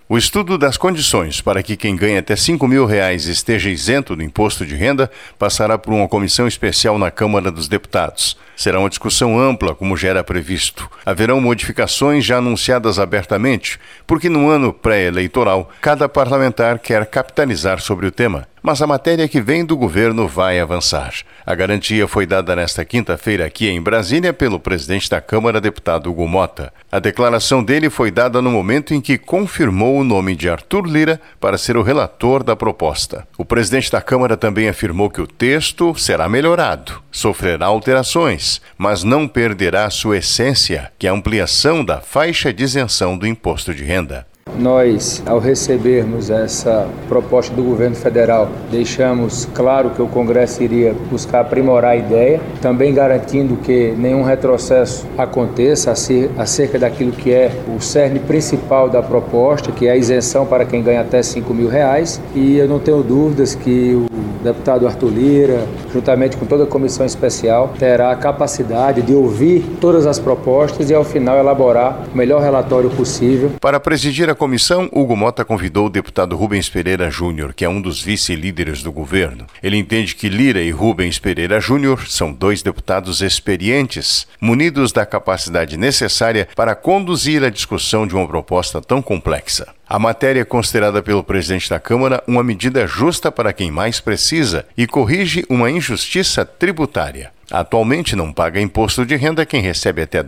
O estudo das condições para que quem ganha até R$5.000 esteja isento do imposto de renda passará por uma comissão especial na Câmara dos Deputados. Será uma discussão ampla, como já era previsto. Haverão modificações já anunciadas abertamente, porque no ano pré-eleitoral, cada parlamentar quer capitalizar sobre o tema. Mas a matéria que vem do governo vai avançar. A garantia foi dada nesta quinta-feira aqui em Brasília pelo presidente da Câmara, deputado Hugo Motta. A declaração dele foi dada no momento em que confirmou o nome de Arthur Lira para ser o relator da proposta. O presidente da Câmara também afirmou que o texto será melhorado, sofrerá alterações, mas não perderá sua essência, que é a ampliação da faixa de isenção do imposto de renda. Nós, ao recebermos essa proposta do governo federal, deixamos claro que o Congresso iria buscar aprimorar a ideia, também garantindo que nenhum retrocesso aconteça acerca daquilo que é o cerne principal da proposta, que é a isenção para quem ganha até R$5.000. E eu não tenho dúvidas que o deputado Arthur Lira, juntamente com toda a comissão especial, terá a capacidade de ouvir todas as propostas e, ao final, elaborar o melhor relatório possível. Para presidir a comissão, Hugo Motta convidou o deputado Rubens Pereira Júnior, que é um dos vice-líderes do governo. Ele entende que Lira e Rubens Pereira Júnior são dois deputados experientes, munidos da capacidade necessária para conduzir a discussão de uma proposta tão complexa. A matéria é considerada pelo presidente da Câmara uma medida justa para quem mais precisa e corrige uma injustiça tributária. Atualmente não paga imposto de renda quem recebe até R$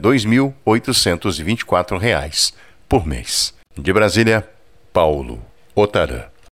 2.824 por mês. De Brasília, Paulo Otarã.